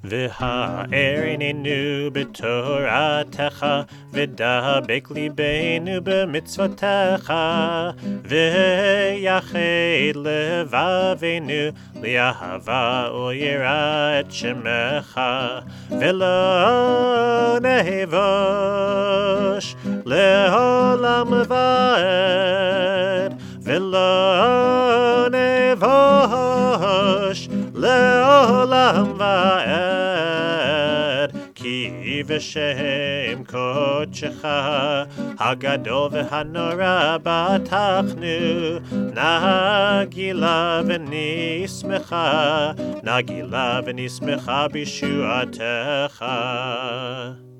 והערננו בתורתך, ודבק ליבנו במצוותיך, ויחד לבבינו לאהבה וליראה את שמך, ולא נבוש לעולם ועד, ולא נבוש לעולם ועד, כי בשם קודשך הגדול והנורא בטחנו, נגילה ונשמחה בישועתך.